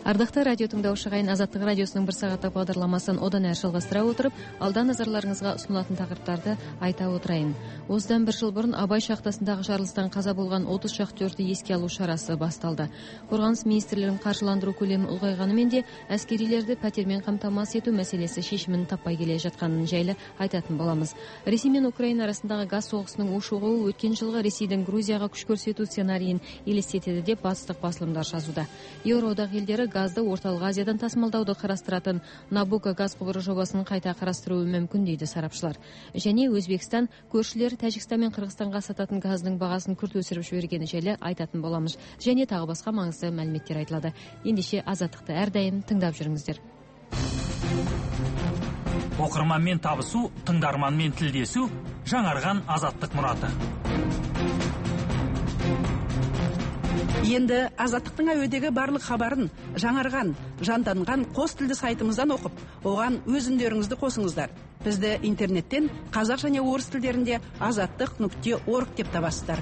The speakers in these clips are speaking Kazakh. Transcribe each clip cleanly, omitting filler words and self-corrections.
Ардакты радио тыңдаушы кайын, Азаттык радиосунун бир сааттык багдарламасын одан әрі жалғастыра отырып, алда назарларыңызга ұсынылатын тақырыптарды айта отырайын. Осыдан бір жыл бұрын Абай шахтасындағы жарылыстан қаза болған 30 шахтерді еске алу шарасы басталды. Қорғаныс министрлігінің қаржыландыру көлемі ұлғайғанымен де әскерилерді пәтермен қамтамасыз ету мәселесі шешімін таппай келе жатқанын жайлы айтатын боламыз. Ресей мен Украина арасындағы газ соғысының ушығуы өткен жылғы Ресейдің Грузияға күш көрсету сценарийін елестетеді деп батыстық басылымдар жазуда. Еуроодақ елдері газды Орталық Азиядан тасымалдауды қарастыратын Набуко газ құбыры жобасын қайта қарастыруы мүмкін дейді сарапшылар. Және Өзбекстан көршілері Тәжікстан мен Қырғызстанға сататын газдың бағасын күрт өсіріп жібергені жайлы айтатын боламыз. Және тағы басқа маңызды мәліметтер айтылады. Ендеше Азаттықты әрдайым тыңдап жүріңіздер. Оқырманмен табысу, тыңдарманмен тілдесу, жаңарған Азаттық мұраты. Енді Азаттықтың әуедегі барлық хабарын жаңарған, жанданған қос тілді сайтымыздан оқып, оған өз үндеріңізді қосыңыздар. Бізді интернеттен қазақ және орыс тілдерінде azattik.org деп табасыздар.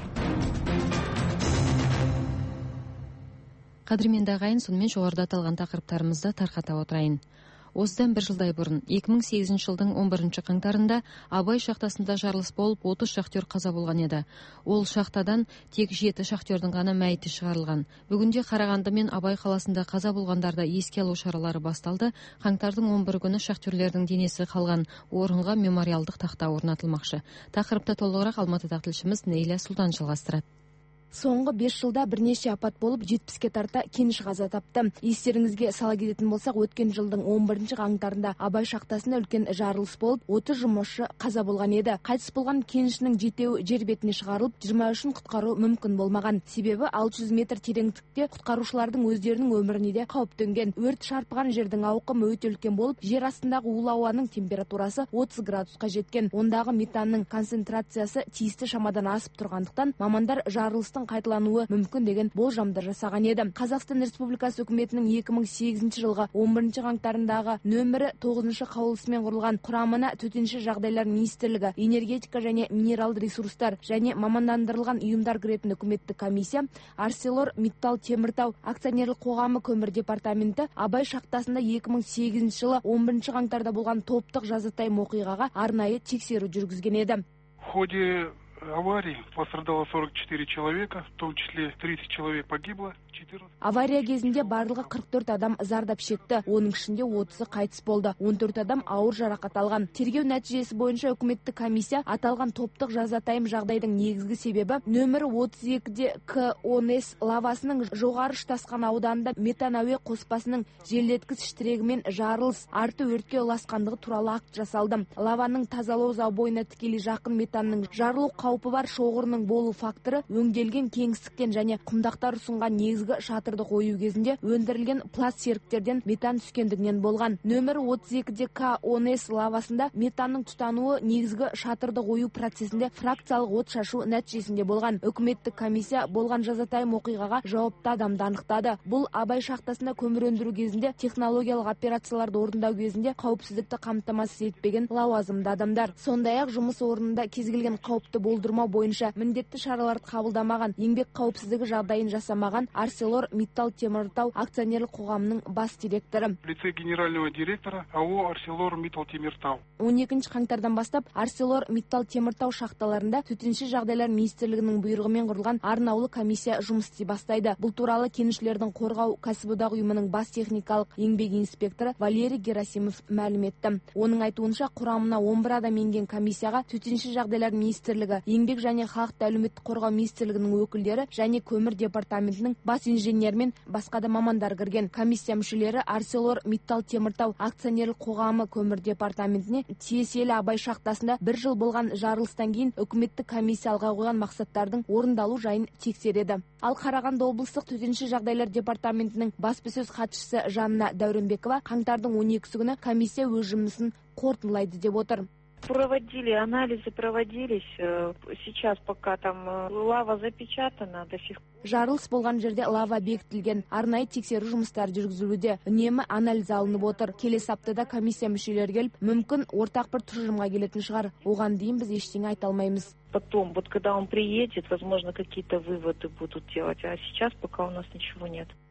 Қадірменді ағайын, сонымен жоғарыда аталған тақырыптарымызды тарқата отырайын. Осыдан бір жылдай бұрын 2008 жылдың 11 қаңтарында Абай шахтасында жарылыс болып 30 шахтер қаза болған еді. Ол шахтадан тек 7 шахтердің ғана мәйіті шығарылған. Бүгінде Қарағанды мен Абай қаласында қаза болғандарды еске алу шаралары басталды. Қаңтардың 11 күні шахтерлердің денесі қалған орынға мемориалдық тақта орнатылмақшы. Тақырыпта толығырақ Алматыдағы тілшіміз Нейля Сұлтан жалғастырады. Соңғы 5 жылда бірнеше апат болып 70-ке тарта кеніш қаза тапты. Естеріңізге сала кететін болсақ, өткен жылдың 11 қаңтарында Абай шахтасында үлкен жарылыс болып, 30 жұмысшы қаза болған еді. Қайтыс болған кенішінің 7-еуі жер бетіне шығарылып, 23-ін құтқару мүмкін болмаған. Себебі 600 метр тереңдікте құтқарушылардың өздерінің өміріне де қауіп төнген. Өрт шарпыған жердің ауқымы өте үлкен болып, жер астындағы улы ауаның температурасы 30 градусқа жеткен. Ондағы метанның концентрациясы тиісті шамадан асып тұрғандықтан, мамандар жарылыстың қайталануы мүмкін деген болжамды жасаған еді. Қазақстан Республикасы үкіметінің 2008 жылғы 11 қаңтарындағы нөмірі 9 қаулысымен құрылған құрамына төтенше жағдайлар министрлігі, энергетика және минералды ресурстар және мамандандырылған ұйымдар кіретін үкіметтік комиссия, ArcelorMittal Теміртау акционерлік қоғамы көмір департаменті Абай шахтасында 2008 жылы 11 қаңтарда болған топтық жазатайым оқиғаға арнайы тексеру жүргізген еді. В ходе аварии пострадало 44 человека, в том числе 30 человек погибло. Авария кезінде барлығы 44 адам зардап шекті, оның ішінде 30-ы қайтыс болды, 14 адам ауыр жарақат алған. Тергеу нәтижесі бойынша үкіметтік комиссия аталған топтық жазатайым жағдайдың негізгі себебі нөмірі 32-де К10С лавасының жоғары штасқан ауданында метан әуе қоспасының желдеткіш тірегімен жарылыс арты өртке ұласқандығы туралы акт жасалды. Лаваның тазалау забойына тікелей жақын метанның жарылу қаупі бар шоғырының болу факторы өңделген кеңістіктен және құмдақтар ұсынған негізгі шатырды қою кезінде өндірілген пласт серіктерден метан түскендігінен болған. Нөмір 32-де К10С лавасында метанның тұтануы негізгі шатырды қою процесінде фракциялық от шашу нәтижесінде болған. Үкіметтік комиссия болған жазатайым оқиғаға жауапты адамды анықтады. Бұл Абай шахтасында көмір өндіру кезінде технологиялық операцияларды орындау кезінде қауіпсіздікті қамтамасыз етпеген лауазымды адамдар. Сондай-ақ жұмыс орнында кез келген қауіпті болдырмау бойынша міндетті шараларды қабылдамаған, еңбек қауіпсіздігі жағдайын жасамаған ArcelorMittal Теміртау акционерлік қоғамының бас директоры. Лице генерального директора АО ArcelorMittal Теміртау. 12 қаңтардан бастап ArcelorMittal Теміртау шахталарында төтенше жағдайлар министрлігінің бұйрығымен құрылған арнаулы комиссия жұмыс істей бастайды. Бұл туралы кенішілердің қорғау кәсіподақ ұйымының бас техникалық еңбек инспекторы Валерий Герасимов мәлім етті. Оның айтуынша құрамына 11 адам енген комиссияға төтенше жағдайлар министрлігі, еңбек және халықты әлеуметтік қорғау министрлігінің өкілдері және көмір департаментінің бас инженер мен басқа да мамандар кірген. Комиссия мүшелері ArcelorMittal Теміртау акционерлік қоғамы көмір департаментіне тиесілі Абай шахтасында бір жыл болған жарылыстан кейін үкіметтік комиссия алға қойған мақсаттардың орындалу жайын тексереді. Ал Қарағанды облыстық төтенше жағдайлар департаментінің баспасөз хатшысы Жанна Дәуренбекова қаңтардың 12 күні комиссия өз жұмысын қорытындылайды деп отыр. Проводили, анализы проводились. Сейчас пока там лава запечатана до сих пор. Жарылыс болған жерде лава бекітілген. Арнайы тексеру жұмыстары жүргізілуде. Үнемі анализ алынып отыр. Келесі аптада комиссия мүшелері келіп, мүмкін ортақ бір тұжырымға келетін шығар. Оған дейін біз ештеңе айта алмаймыз. Потом, вот когда он приедет, возможно, какие-то выводы будут делать. А сейчас пока у нас ничего нет.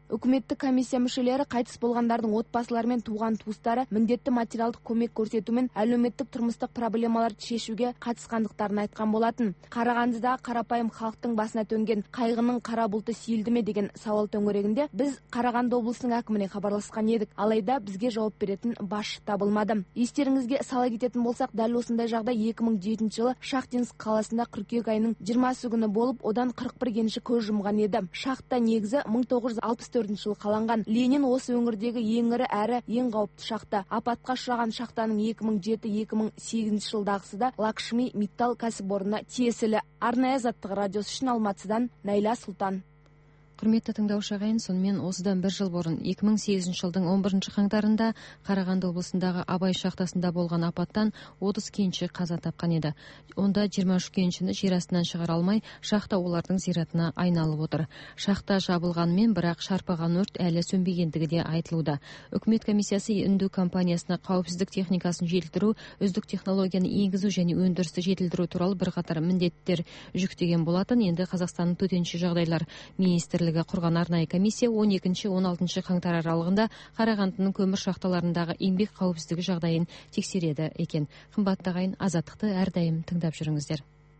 Үкіметтік комиссия мүшелері қайтыс болғандардың отбасылары мен туған туыстары міндетті материалдық көмек көрсетумен әлеуметтік тұрмыстық проблемаларды шешуге қатысқандықтарын айтқан болатын. Қарағандыда қарапайым халықтың басына төнген қайғының қара бұлты сейілді ме деген сауал төңірегінде біз Қарағанды облысының әкіміне хабарласқан едік. Алайда бізге жауап беретін басшы табылмады. Естеріңізге сала кететін болсақ, дәл осындай жағдай 2007 жылы Шахтинск қаласында қыркүйек айының 20 күні болып, одан 41 кенші көз жұмған еді. Шахта негізі 1964 жылы қаланған. Ленин осы өңірдегі ең ірі әрі ең қауіпті шахта. Апатқа ұшыраған шахтаның 2007-2008 жылдағысы да Лакшми Миттал кәсіпорнына тиесілі. Арнайы Азаттық радиосы үшін Алматыдан Найла Сұлтан. Құрметті тыңдаушы ағайын, сонымен осыдан бір жыл бұрын 2008 жылдың 11 қаңтарында Қарағанды облысындағы Абай шахтасында болған апаттан 30 кенші қаза тапқан еді. Онда 23 кеншіні жер астынан шығара алмай, шахта олардың зиратына айналып отыр. Шахта жабылғанмен, бірақ шарпыған өрт әлі сөнбегендігі де айтылуда. Үкімет комиссиясы Үнді компаниясына қауіпсіздік техникасын жетілдіру, үздік технологияны енгізу және өндірісті жетілдіру туралы бірқатар міндеттер жүктеген болатын. Енді Қазақстанның төтенше жағдайлар министрлігі құрған арнайы комиссия 12-16 қаңтар аралығында Қарағандының көмір шахталарындағы еңбек қауіпсіздігі жағдайын тексереді екен. Қымбатты ағайын, Азаттықты әрдайым тыңдап жүріңіздер.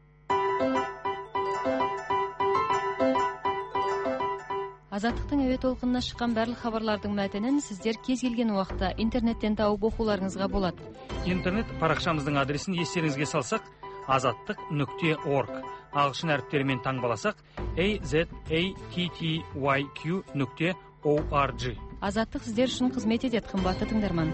Азаттықтың әуе толқынына шыққан барлық хабарлардың мәтінін сіздер кез келген уақытта интернеттен тауып оқуларыңызға болады. Интернет парақшамыздың адресін естеріңізге салсақ, azattық.org. Ағылшын әріптерімен таңбаласақ, azattyq.org. Азаттық сіздер үшін қызмет етеді, қымбатты тыңдарман.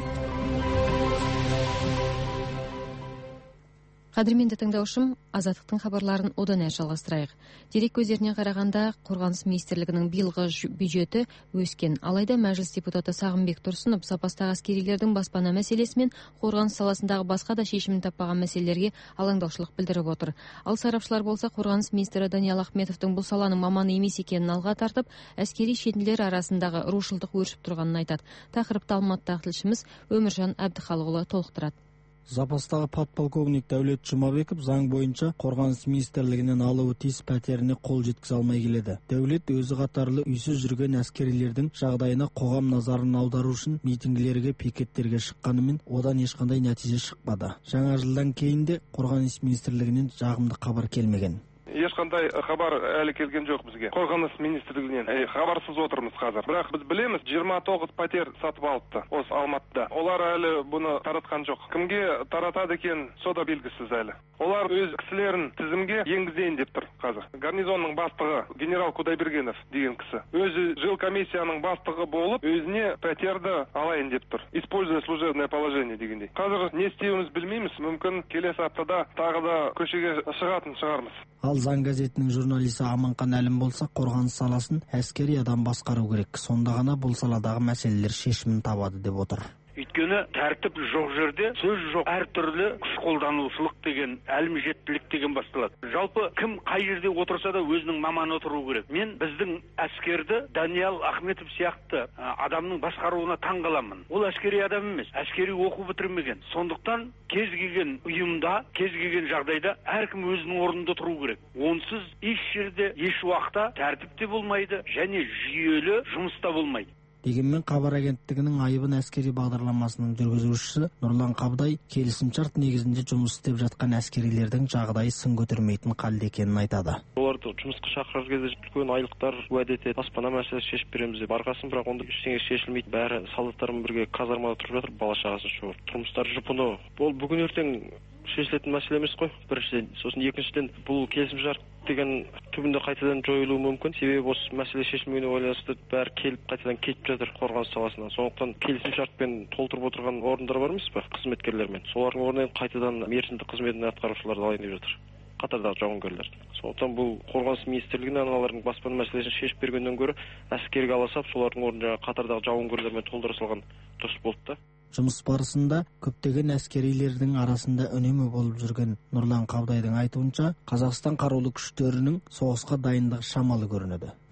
Қадірменді тыңдаушым, Азаттықтың хабарларын одан әрі жалғастырайық. Дерек көздеріне қарағанда, Қорғаныс министрлігінің биылғы бюджеті өскен. Алайда мәжіліс депутаты Сағынбек Тұрсынов запастағы әскерилердің баспана мәселесі мен қорғаныс саласындағы басқа да шешімін таппаған мәселелерге алаңдаушылық білдіріп отыр. Ал сарапшылар болса, Қорғаныс министрі Даниал Ахметовтың бұл саланың маманы емес екенін алға тартып, әскери шетінділер арасындағы рушылдық өршіп тұрғанын айтады. Тақырыпты Алматыдағы тілшіміз Өміржан Әбдіхалықұлы толықтырады. Запастағы подполковник Дәулет Жұмабеков заң бойынша Қорғаныс министрлігінен алуы тиіс пәтеріне қол жеткізе алмай келеді. Дәулет өзі қатарлы үйсіз жүрген әскерилердің жағдайына қоғам назарын аудару үшін митингілерге, пикеттерге шыққанымен одан ешқандай нәтиже шықпады. Жаңа жылдан кейін де Қорғаныс министрлігінен жағымды хабар келмеген. Ешқандай хабар әлі келген жоқ бізге. Қорғаныс министрлігінен хабарсыз отырмыз қазір. Бірақ біз білеміз, 29 пәтер сатып алыпты осы Алматыда. Олар әлі бұны таратқан жоқ. Кімге таратады екен, сода белгісіз әлі. Олар өз кісілерін тізімге енгізейін деп тұр қазір. Гарнизонның бастығы генерал Кудайбергенов деген кісі өзі жыл комиссияның бастығы болып, өзіне пәтерді алайын деп тұр. Используя служебное положение дегендей. Қазір не істеуіміз білмейміз. Мүмкін келесі аптада тағы да көшеге шығатын шығармыз. Ал заң газетінің журналисі Аманқан Әлім болса, қорғаныс саласын әскери адам басқару керек. Сонда ғана бұл саладағы мәселелер шешімін табады деп отыр. Өйткені тәртіп жоқ жерде сөз жоқ, әртүрлі күш қолданушылық деген, әлімжеттілік деген басталады. Жалпы кім қай жерде отырса да өзінің маманы отыру керек. Мен біздің әскерді Даниал Ахметов сияқты адамның басқаруына таң қаламын. Ол әскери адам емес, әскери оқу бітірмеген. Сондықтан кез келген ұйымда, кез келген жағдайда әркім өзінің орнында тұру керек. Онсыз еш жерде, еш уақытта тәртіп те болмайды және жүйелі жұмыста болмайды. Дегенмен хабар агенттігінің айыбын әскери бағдарламасының жүргізушісі Нұрлан Қабдай келісімшарт негізінде жұмыс істеп жатқан әскерилердің жағдайы сын көтермейтін халде екенін айтады. Оларды жұмысқа шақырар кезде үлкен айлықтар уәде етеді, баспана мәселесі шешіп береміз деп барғасын, бірақ онда ештеңе шешілмейді. Бәрі солдаттармен бірге казармада тұрып жатыр, бала шағасын шығарып. Тұрмыстары жұпыны. Ол бүгін ертең шешілетін мәселе емес қой, біріншіден. Сосын екіншіден бұл келісімшарт деген түбінде қайтадан жойылуы мүмкін. Себебі осы мәселе шешілмегеніне байланысты бәрі келіп қайтадан кетіп жатыр қорғаныс саласынан. Сондықтан келісімшартпен толтырып отырған орындар бар емес пе, қызметкерлермен. Солардың орнына қайтадан мерзімді қызметін атқарушыларды алайын деп жатыр, қатардағы жауынгерлер. Сондықтан бұл қорғаныс министрлігіне аналардың баспана мәселесін шешіп бергеннен гөрі әскерге аласап, солардың орнына қатардағы жауынгерлермен толтыра салған дұрыс болды да. Жұмыс барысында көптеген әскерилердің арасында үнемі болып жүрген Нұрлан Қабдайдың айтуынша, Қазақстан қарулы күштерінің соғысқа дайындығы шамалы көрінеді.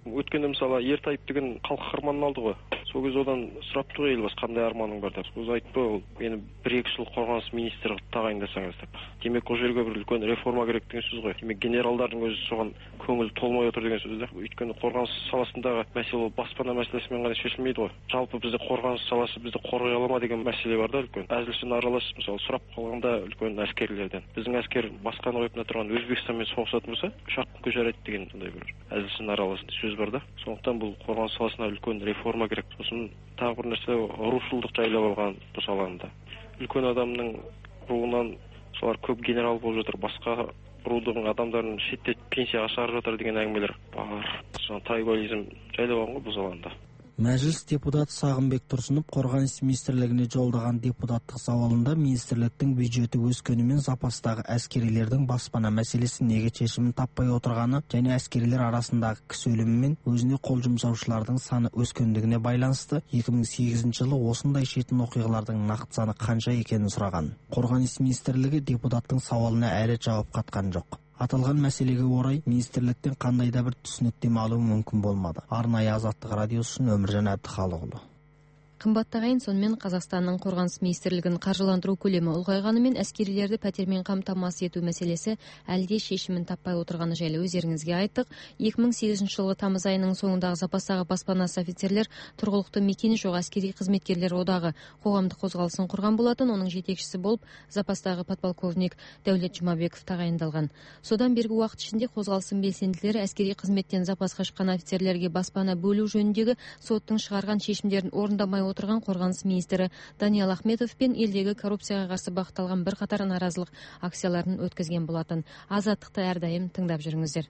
Өткенде мысалы Ертайып деген халық қаһарманын алды ғой. Сол кезде одан сұрапты ғой елбасы қандай арманың бар деп. Өзі айтты ғой, мені 1-2 жыл қорғаныс министрі тағайындасаңыз деп. Демек ол жерге бір үлкен реформа керек деген сөз ғой. Демек генералдардың өзі соған көңілі толмай отыр деген сөз да. Өйткені қорғаныс саласындағы мәселе баспана мәселесімен ғана шешілмейді ғой. Жалпы бізде қорғаныс саласы бізді қорғай ала ма деген мәселе бар да үлкен. Әзілшін аралас мысалы сұрап қалғанда үлкен әскерлерден. Біздің әскер басқаны қойып тұрған Өзбекстанмен соғысатын болса, ұшақ жарайды деген сондай бір әзілшін аралас сөз бар да. Сондықтан бұл қорғаныс саласына үлкен реформа керек. Сосын тағы бір нәрсе рушылдық жайлап алған бұл саланы. Үлкен адамның руынан солар көп генерал болып жатыр, басқа рудың адамдарын шеттеп пенсияға шығарып жатыр деген әңгімелер бар. Трайбализм жайлап алған ғой бұл саланы. Мәжіліс депутаты Сағынбек Тұрсынов қорғаныс министрлігіне жолдаған депутаттық сауалында министрліктің бюджеті өскенімен запастағы әскерилердің баспана мәселесі неге шешімін таппай отырғаны және әскерилер арасындағы кісі өлімі мен өзіне қол жұмсаушылардың саны өскендігіне байланысты 2008 жылы осындай шетін оқиғалардың нақты саны қанша екенін сұраған. Қорғаныс министрлігі депутаттың сауалына әлі жауап қатқан жоқ. Аталған мәселеге орай министрліктен қандай да бір түсініктеме алу мүмкін болмады. Арнайы Азаттық радиосы үшін Өміржан Әбдіхалықұлы. Қымбатты ағайын, сонымен Қазақстанның қорғаныс министрлігін қаржыландыру көлемі ұлғайғанымен әскерилерді пәтермен қамтамасыз ету мәселесі әлде шешімін таппай отырғаны жайлы өздеріңізге айттық. 2008 жылғы тамыз айының соңындағы запастағы баспанасы офицерлер тұрғылықты мекені жоқ әскери қызметкерлер одағы қоғамдық қозғалысын құрған болатын. Оның жетекшісі болып запастағы подполковник Дәулет Жұмабеков тағайындалған. Содан бергі уақыт ішінде қозғалысын белсенділері әскери қызметтен запасқа шыққан офицерлерге баспана бөлу жөніндегі соттың шығарған шешімдерін орындамай отырған қорғаныс министрі Даниал Ахметов пен елдегі коррупцияға қарсы бағытталған бірқатар наразылық акцияларын өткізген болатын. Азаттықты әрдайым тыңдап жүріңіздер.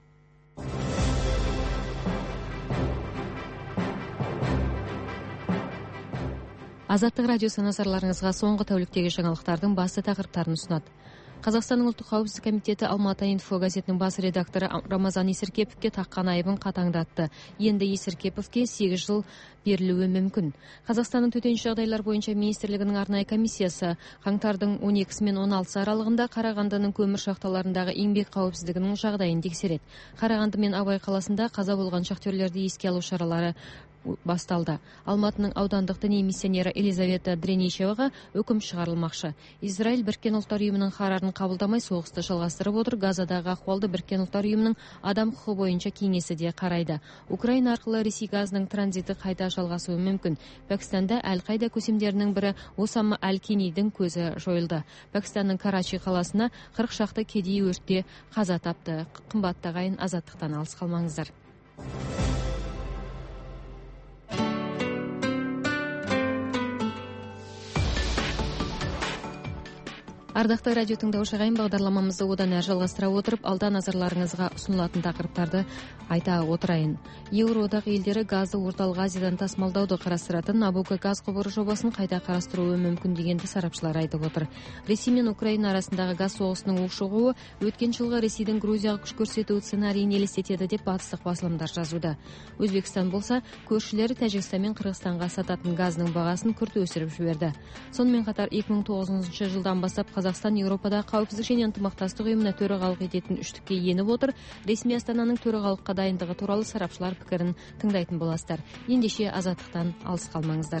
Азаттық радиосы назарларыңызға соңғы тәуліктегі жаңалықтардың басты тақырыптарын ұсынады. Қазақстанның ұлттық қауіпсіздік комитеті Алматы инфо газетінің бас редакторы Рамазан Есіркеповке таққан айыбын қатаңдатты. Енді Есіркеповке 8 жыл берілуі мүмкін. Қазақстанның төтенше жағдайлар бойынша министрлігінің арнайы комиссиясы қаңтардың 12 мен 16 аралығында Қарағандының көмір шахталарындағы еңбек қауіпсіздігінің жағдайын тексереді. Қарағанды мен Абай қаласында қаза болған шахтерлерді еске алу шаралары басталды. Алматының аудандық діни миссионері Елизавета Дреничеваға үкім шығарылмақшы. Израиль Біріккен ұлттар ұйымының қарарын қабылдамай соғысты жалғастырып отыр. Газадағы ахуалды Біріккен ұлттар ұйымының адам құқығы бойынша кеңесі де қарайды. Украина арқылы Ресей газының транзиті қайта жалғасуы мүмкін. Пәкістанда Әл-Қайда көсемдерінің бірі Осама Әл-Кенейдің көзі жойылды. Пәкістанның Карачи қаласына 40 шақты кедей өртте қаза тапты. Қымбатты ағайын, азаттықтан алыс қалмаңыздар. Ардақты радио тыңдаушы ағайын, бағдарламамызды одан әрі жалғастыра отырып, алда назарларыңызға ұсынылатын тақырыптарды айта отырайын. Еуроодақ елдері газды орталық Азиядан тасымалдауды қарастыратын Набуко газ құбыры жобасын қайта қарастыруы мүмкін дегенді сарапшылар айтып отыр. Ресей мен Украина арасындағы газ соғысының ушығуы өткен жылғы Ресейдің Грузияға күш көрсету сценарийін елестетеді деп батыстық басылымдар жазуда. Өзбекстан болса, көршілері Тәжікстан мен Қырғызстанға сататын газының бағасын күрт өсіріп жіберді. Сонымен қатар 2009 жылдан бастап Қазақстан Еуропада қауіпсіздік және ынтымақтастық ұйымына төрағалық ететін үштікке еніп отыр. Ресми Астананың төрағалыққа дайындығы туралы сарапшылар пікірін тыңдайтын боласыздар. Ендеше азаттықтан алыс қалмаңыздар.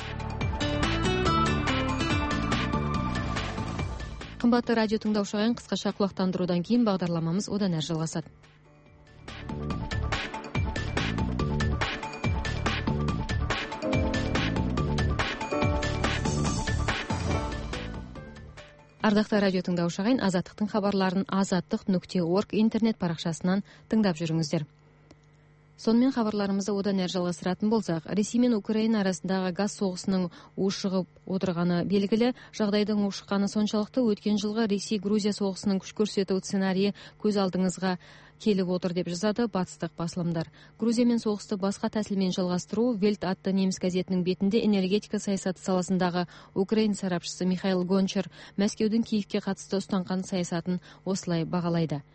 Қымбатты радио тыңдаушы ағайын, қысқаша құлақтандырудан кейін бағдарламамыз одан әрі жалғасады. Ардақты радио тыңдаушы ағайын, азаттықтың хабарларын azаттық.org интернет парақшасынан тыңдап жүріңіздер. Сонымен хабарларымызды одан әрі жалғастыратын болсақ, Ресей мен Украина арасындағы газ соғысының ушығып отырғаны белгілі. Жағдайдың ушыққаны соншалықты өткен жылғы Ресей-Грузия соғысының күш көрсету сценарийі көз алдыңызға келіп отыр деп жазады батыстық басылымдар. Грузиямен соғысты басқа тәсілмен жалғастыру Вельт атты неміс газетінің бетінде энергетика саясаты саласындағы Украина сарапшысы Михаил Гончар Мәскеудің Киевке қатысты ұстанған саясатын осылай бағалайды.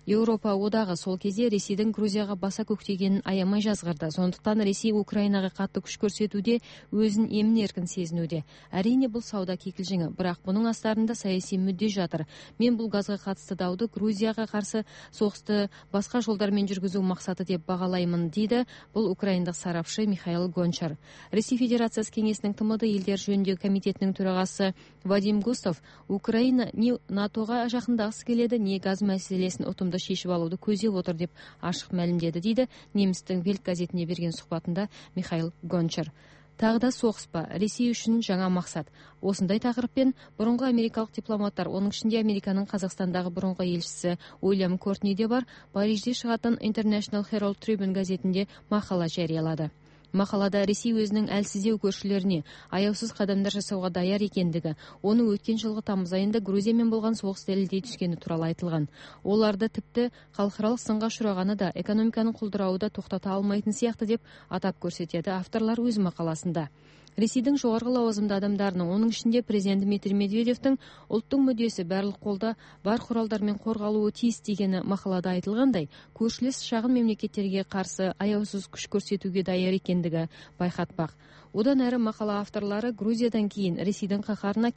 Еуропа одағы сол кезде Ресейдің Грузияға баса көктегенін аямай жазғырды. Сондықтан Ресей Украинаға қатты күш көрсетуде, өзін емін-еркін сезінуде. Әрине бұл сауда кикілжіңі, бірақ бұның астарында саяси мүдде жатыр. Мен бұл газға қатысты дауды Грузияға қарсы соғысты басқа жолдармен жүргізу мақсаты деп бағалаймын, дейді бұл украиндық сарапшы Михаил Гончар. Ресей Федерациясы кеңесінің ТМД елдер жөніндегі комитетінің төрағасы Вадим Густав Украина не НАТОға жақындағысы келеді, не газ мәселесін ұтымды шешіп алуды көздеп отыр деп ашық мәлімдеді, дейді немістің Вельт газетіне берген сұхбатында Михаил Гончар. Тағы да соғыс па? Ресей үшін жаңа мақсат. Осындай тақырыппен бұрынғы америкалық дипломаттар, оның ішінде Американың Қазақстандағы бұрынғы елшісі Уильям Кортни де бар, Парижде шығатын International Herald Tribune газетінде мақала жариялады. Мақалада Ресей өзінің әлсіздеу көршілеріне аяусыз қадамдар жасауға даяр екендігі, оны өткен жылғы тамыз айында Грузиямен болған соғыс дәлелдей түскені туралы айтылған. Оларды тіпті халықаралық сынға ұшырағаны да, экономиканың құлдырауы да тоқтата алмайтын сияқты деп атап көрсетеді авторлар өз мақаласында. Ресейдің жоғарғы лауазымды адамдарының, оның ішінде президент Дмитрий Медведевтің ұлттың мүддесі барлық қолда бар құралдармен қорғалуы тиіс дегені мақалада айтылғандай, көршілес шағын мемлекеттерге қарсы аяусыз күш көрсетуге даяр екендігі байқатпақ. Одан әрі мақала авторлары Грузиядан кейін Ресейдің қаһарына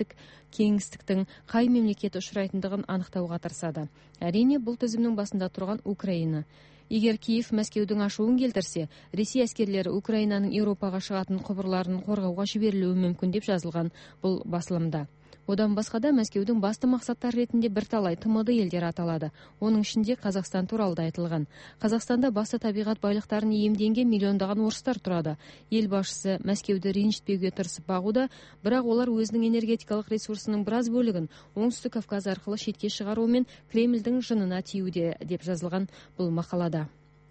кеңістіктің қай мемлекет ұшырайтындығын анықтауға тырысады. Әрине, бұл тізімнің басында тұрған Украина. Егер Киев Мәскеудің ашуын келтірсе, Ресей әскерлері Украинаның Еуропаға шығатын құбырларын қорғауға жіберілуі мүмкін деп жазылған бұл басылымда. Одан басқа да Мәскеудің басты мақсаттар ретінде бірталай ТМД елдері аталады. Оның ішінде Қазақстан туралы да айтылған. Қазақстанда басты табиғат байлықтарын иемденген миллиондаған орыстар тұрады. Ел басшысы Мәскеуді ренжітпеуге тырысып бағуда, бірақ олар өзінің энергетикалық ресурсының біраз бөлігін оңтүстік Кавказ арқылы шетке шығаруымен Кремльдің жынына тиюде деп жазылған бұл мақалада.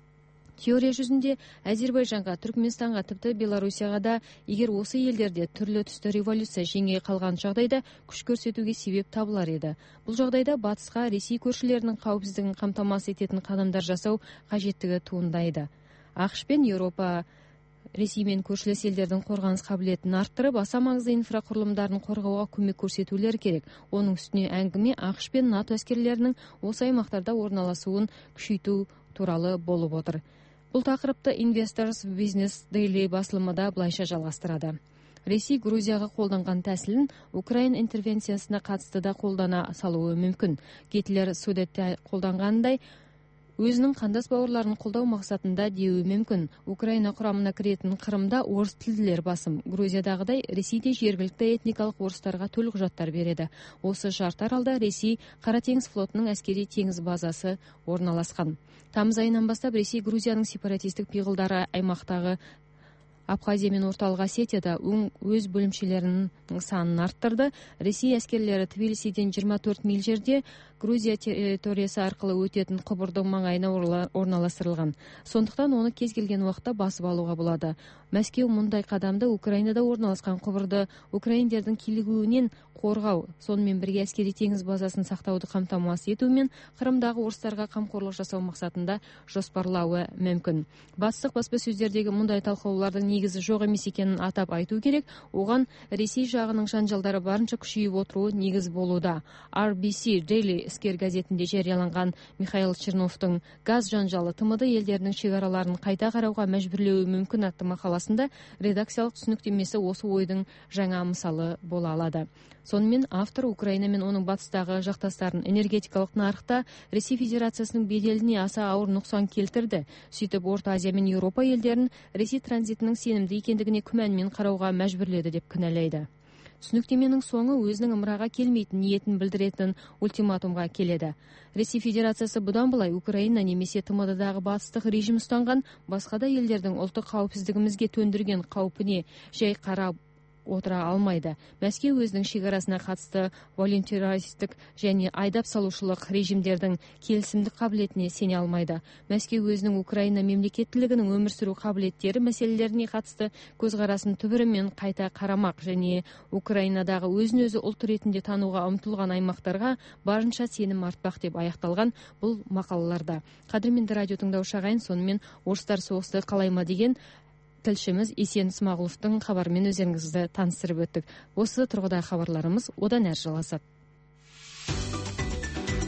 Теория жүзінде Әзербайжанға, Түркменстанға, тіпті Белоруссияға да егер осы елдерде түрлі түсті революция жеңе қалған жағдайда күш көрсетуге себеп табылар еді. Бұл жағдайда батысқа Ресей көршілерінің қауіпсіздігін қамтамасыз ететін қадамдар жасау қажеттігі туындайды. ақш пен Еуропа Ресеймен көршілес елдердің қорғаныс қабілетін арттырып, аса маңызды инфрақұрылымдарын қорғауға көмек көрсетулер керек. Оның үстіне әңгіме ақш пен НАТО әскерлерінің осы аймақтарда орналасуын күшейту туралы болып отыр. Бұл тақырыпты Investors Business Daily басылымында былайша жалғастырады. Ресей Грузияға қолданған тәсілін Украин интервенциясына қатысты да қолдана салуы мүмкін. Гитлер Судетте қолданғандай, өзінің қандас бауырларын қолдау мақсатында деуі мүмкін. Украина құрамына кіретін Қырымда орыс тілділер басым. Грузиядағыдай Ресейде жергілікті этникалық орыстарға төлқұжаттар береді. Осы шарт аралда Ресей Қара теңіз флотының әскери теңіз базасы орналасқан. Тамыз айынан бастап Ресей Грузияның сепаратистік пиғылдары аймақтағы Абхазия мен Орталық Осетияда өз бөлімшелерінің санын арттырды. Ресей әскерлері Тбилисиден 24 миль жерде Грузия территориясы арқылы өтетін құбырдың маңайына орналастырылған. Сондықтан оны кез келген уақытта басып алуға болады. Мәскеу мұндай қадамды Украинада орналасқан құбырды украиндердің килігуінен қорғау, сонымен бірге әскери теңіз базасын сақтауды қамтамасыз етумен Қырымдағы орыстарға қамқорлық жасау мақсатында жоспарлауы мүмкін. Бастық баспасөздердегі мұндай талқылаулардың негізі жоқ емес екенін атап айту керек. Оған Ресей жағының жанжалдары барынша күшейіп отыруы негіз болуда. RBC Daily іскер газетінде жарияланған Михаил Черновтың газ жанжалы ТМД елдерінің шекараларын қайта қарауға мәжбүрлеуі мүмкін атты мақаласында редакциялық түсініктемесі осы ойдың жаңа мысалы бола алады. Сонымен автор Украина мен оның батыстағы жақтастарын энергетикалық нарықта Ресей Федерациясының беделіне аса ауыр нұқсан келтірді. Сөйтіп Орта Азия мен Еуропа елдерін Ресей транзитінің сенімді екендігіне күмәнмен қарауға мәжбүрледі деп кінәлайды. Түсініктеменің соңы өзінің ымыраға келмейтін ниетін білдіретін ультиматумға келеді. Ресей Федерациясы бұдан былай Украина немесе ТМД-дағы батыстық режим ұстанған басқа да елдердің ұлттық қауіпсіздігімізге төндірген қаупіне жай қарап отыра алмайды. Мәскеу өзінің шекарасына қатысты волонтеристік және айдап салушылық режимдердің келісімдік қабілетіне сене алмайды. Мәскеу өзінің Украина мемлекеттілігінің өмір сүру қабілеттері мәселелеріне қатысты көзқарасын түбірімен қайта қарамақ және Украинадағы өзін өзі ұлт ретінде тануға ұмтылған аймақтарға барынша сенім артпақ деп аяқталған бұл мақалаларда. Қадірменді радио тыңдаушы ағайын, сонымен орыстар соғысты қалай ма деген тілшіміз Есен Смағұловтың хабарымен өздеріңізді таныстырып өттік. Осы тұрғыда хабарларымыз одан әрі жалғасады.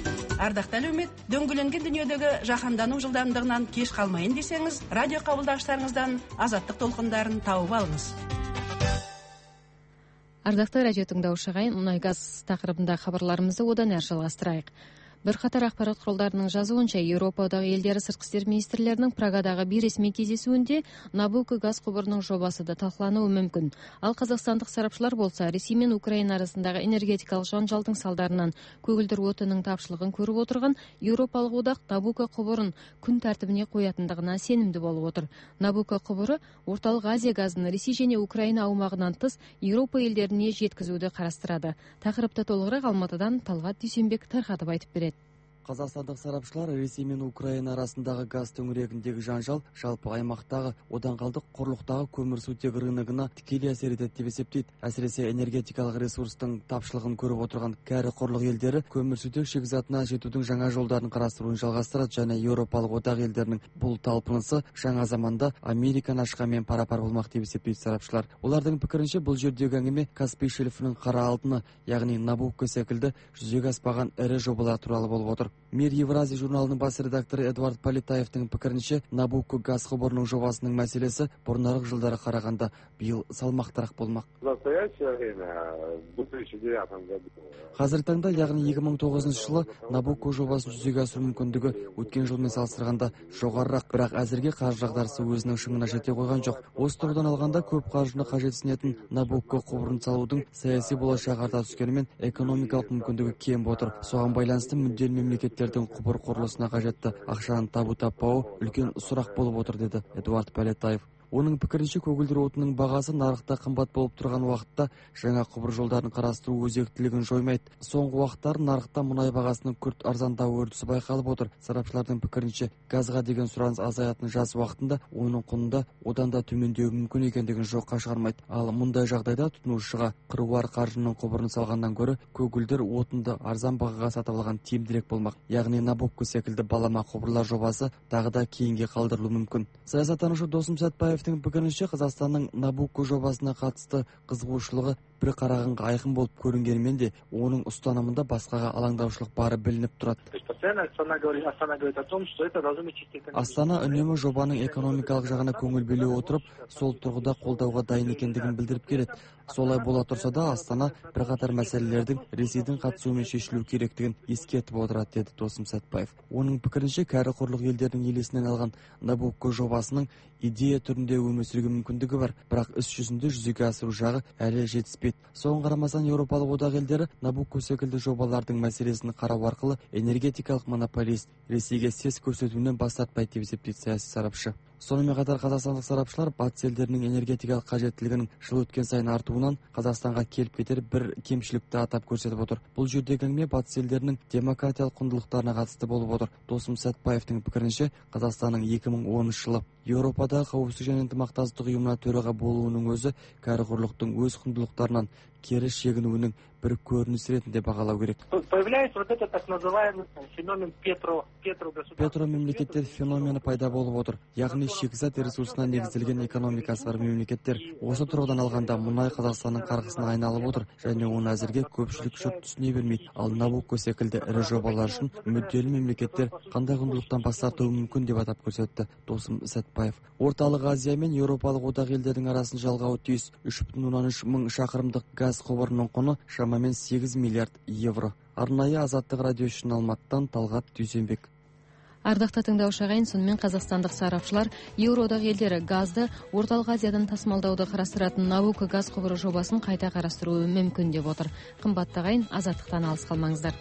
Ардақты әлеумет, дөңгеленген дүниедегі жаһандану жылдамдығынан кеш қалмайын десеңіз, радио қабылдағыштарыңыздан азаттық толқындарын тауып алыңыз. Ардақты радио тыңдаушы ағайын, мұнай газ тақырыбында хабарларымызды одан әрі жалғастырайық. Бірқатар ақпарат құралдарының жазуынша, Еуропадағы елдері сыртқы істер министрлерінің Прагадағы бейресми кездесуінде Набуко газ құбырының жобасы да талқылануы мүмкін. Ал қазақстандық сарапшылар болса, Ресей мен Украина арасындағы энергетикалық жанжалдың салдарынан көгілдір отынның тапшылығын көріп отырған Еуропалық одақ Набуко құбырын күн тәртібіне қоятындығына сенімді болып отыр. Набуко құбыры Орталық Азия газын Ресей және Украина аумағынан тыс Еуропа елдеріне жеткізуді қарастырады. Тақырыпты толығырақ Алматыдан Талғат Дүйсенбек тарқатып айтып береді. Қазақстандық сарапшылар Ресей мен Украина арасындағы газ төңірегіндегі жанжал жалпы аймақтағы, одан қалды құрлықтағы көмірсутек рыногына тікелей әсер етеді деп есептейді. Әсіресе энергетикалық ресурстың тапшылығын көріп отырған кәрі құрлық елдері көмірсутек шикізатына жетудің жаңа жолдарын қарастыруын жалғастырады, және Еуропалық одақ елдерінің бұл талпынысы жаңа заманда Американы ашқанмен пара-пар болмақ деп есептейді сарапшылар. Олардың пікірінше, бұл жердегі әңгіме Каспий шельфінің қара алтыны, яғни Набуко секілді жүзеге аспаған ірі жобалар туралы болып отыр. Мир Евразия журналының бас редакторы Эдуард Полетаевтың пікірінше, Набуко газ құбырының жобасының мәселесі бұрынғы жылдары қарағанда биыл салмақтырақ болмақ. Қазіргі таңда, яғни 2009 жылы Набуко жобасын жүзеге асыру мүмкіндігі өткен жылмен салыстырғанда жоғарырақ, бірақ әзірге қаржы дағдарысы өзінің шыңына жете қойған жоқ. Осы тұрғыдан алғанда көп қаржыны қажетсінетін Набуко құбырын салудың саяси болашағы арта түскенімен экономикалық мүмкіндігі кем отыр. Соған байланысты мүдделі мемлекеттердің құбыр құрылысына қажетті ақшаны табу-таппауы үлкен сұрақ болып отыр, деді Эдуард Полетаев. Оның пікірінше, көгілдір отынның бағасы нарықта қымбат болып тұрған уақытта жаңа құбыр жолдарын қарастыру өзектілігін жоймайды. Соңғы уақыттар нарықта мұнай бағасының күрт арзандау үрдісі байқалып отыр. Сарапшылардың пікірінше, газға деген сұраныс азаятын жаз уақытында оның құнында одан да төмендеуі мүмкін екендігін жоққа шығармайды. Ал мұндай жағдайда тұтынушыға қыруар қаржының құбырын салғаннан гөрі көгілдір отынды арзан бағаға сатып алған тиімдірек болмақ. Яғни Набуко секілді балама құбырлар жобасы тағы да кейінге қалдырылуы мүмкін. Саясаттанушы Досым Сәтбаевтың пікірінше, Қазақстанның Набуко жобасына қатысты қызығушылығы бір қарағанға айқын болып көрінгенімен де, оның ұстанымында басқаға алаңдаушылық бары білініп тұрады. Астана үнемі жобаның экономикалық жағына көңіл бөле отырып, сол тұрғыда қолдауға дайын екендігін білдіріп келеді. Солай бола тұрса да, Астана бірқатар мәселелердің Ресейдің қатысуымен шешілу керектігін ескертіп отырады, деді Досым Сәтбаев. Оның пікірінше, кәрі құрлық елдердің елесінен алған Набуко жобасының идея түрінде өмір сүруге мүмкіндігі бар, бірақ іс жүзінде жүзеге асыру жағы әлі жетіспейді. Соған қарамастан, Еуропалық одақ елдері Набуко секілді жобалардың мәселесін қарау арқылы энергетикалық монополист Ресейге сес көрсетуінен бас тартпайды деп есептейді саяси сарапшы. Сонымен қатар қазақстандық сарапшылар батыс елдерінің энергетикалық қажеттілігінің жыл өткен сайын артуынан Қазақстанға келіп кетер бір кемшілікті атап көрсетіп отыр. Бұл жердегі әңгіме батыс елдерінің демократиялық құндылықтарына қатысты болып отыр. Досым Сәтбаевтың пікірінше, Қазақстанның 2010 жылы Еуропадағы қауіпсіздік және ынтымақтастық ұйымына төраға болуының өзі кәрі құрлықтың өз құндылықтарынан кері шегінуінің бір көрініс ретінде бағалау керек. Появляется вот этот так называемый феномен Петро мемлекеттер феномені пайда болып отыр. Яғни шикізат ресурсына негізделген экономикасы бар мемлекеттер. Осы тұрғыдан алғанда мұнай Қазақстанның қарғысына айналып отыр, және оны әзірге көпшілік жұрт түсіне бермейді. Ал Набуко секілді ірі жобалар үшін мүдделі мемлекеттер қандай құндылықтан бас тартуы мүмкін деп атап көрсетті Досым Сәтбаев. Орталық Азия мен Еуропалық одақ елдердің арасын жалғауы тиіс 3,3 мың шақырымдық газ құбырының құны шамамен 8 миллиард евро. Арнайы Азаттық радио үшін Алматыдан Талғат Дүйсенбек. Ардақты тыңдаушы ағайын, сонымен қазақстандық сарапшылар Еуроодақ елдері газды Орталық Азиядан тасымалдауды қарастыратын Набуко газ құбыры жобасын қайта қарастыруы мүмкін деп отыр. Қымбатты ағайын, Азаттықтан алыс қалмаңыздар.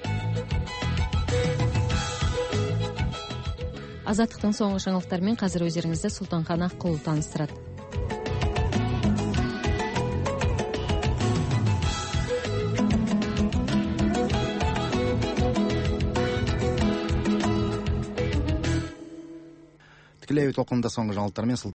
Азаттықтың соңғы жаңалықтарымен қазір өздеріңізді Сұлтанхан Аққұл таныстырады. Тікелей толқында соңғы жаңалықтармен